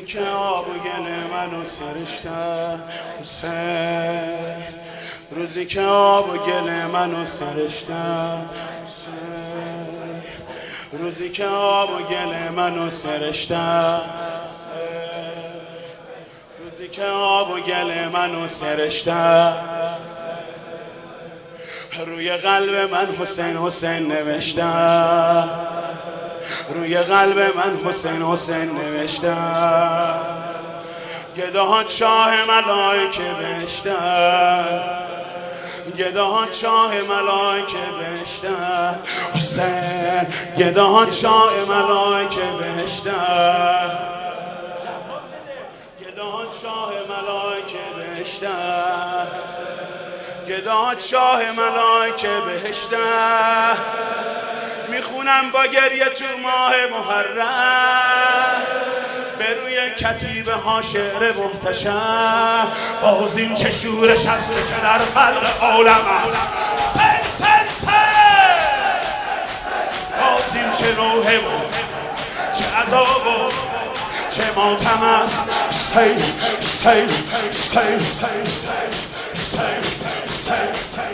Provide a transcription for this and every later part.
که آب و گل منو سرشته حسین، روزی که آب و گل منو سرشته حسین، روزی که آب و گل منو سرشته، روزی که آب و گل منو سرشته، روی قلب من حسین حسین نوشته، روی قلب من حسین حسین نوشته، گداهات شاه ملائکه بهشتن، گداهات شاه ملائکه بهشتن حسین، گداهات شاه ملائکه بهشتن، گداهات شاه ملائکه بهشتن، گداهات شاه ملائکه بهشتن. میخونم با گریه تو ماه محرم، به روی کتیبه ها شعر محتشم، باز این چه شورش هست که در خلق عالم است، باز این چه روحه و چه عذاب و چه ماتم است. سیل سیل سیل سیل سیل سیل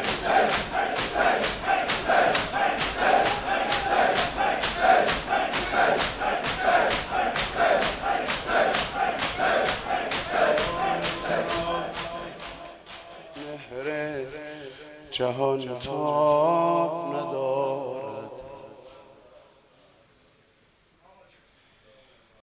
جهان تاب